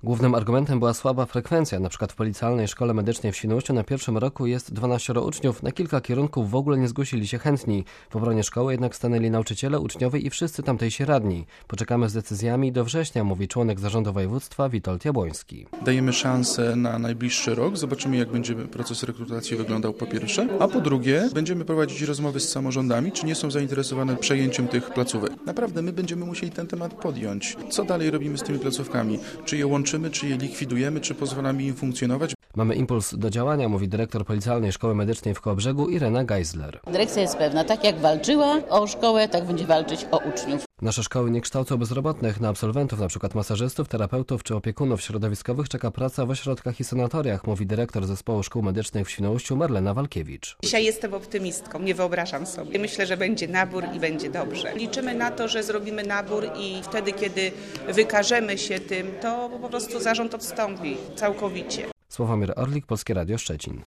Głównym argumentem była słaba frekwencja. Na przykład w Policealnej Szkole Medycznej w Świnoujściu na pierwszym roku jest 12 uczniów. Na kilka kierunków w ogóle nie zgłosili się chętni. W obronie szkoły jednak stanęli nauczyciele, uczniowie i wszyscy tamtejsi radni. Poczekamy z decyzjami do września, mówi członek zarządu województwa Witold Jabłoński. Dajemy szansę na najbliższy rok. Zobaczymy, jak będzie proces rekrutacji wyglądał po pierwsze. A po drugie, będziemy prowadzić rozmowy z samorządami, czy nie są zainteresowane przejęciem tych placówek. Naprawdę my będziemy musieli ten temat podjąć. Co dalej robimy z tymi placówkami? Czy je łączymy, czy je likwidujemy, czy pozwalamy im funkcjonować? Mamy impuls do działania, mówi dyrektor Policealnej Szkoły Medycznej w Kołobrzegu Irena Geisler. Dyrekcja jest pewna, tak jak walczyła o szkołę, tak będzie walczyć o uczniów. Nasze szkoły nie kształcą bezrobotnych. Na absolwentów, np. masażystów, terapeutów czy opiekunów środowiskowych czeka praca w ośrodkach i sanatoriach, mówi dyrektor Zespołu Szkół Medycznych w Świnoujściu Marlena Walkiewicz. Dzisiaj jestem optymistką, nie wyobrażam sobie. Myślę, że będzie nabór i będzie dobrze. Liczymy na to, że zrobimy nabór i wtedy, kiedy wykażemy się tym, to po prostu zarząd odstąpi całkowicie. Sławomir Orlik, Polskie Radio Szczecin.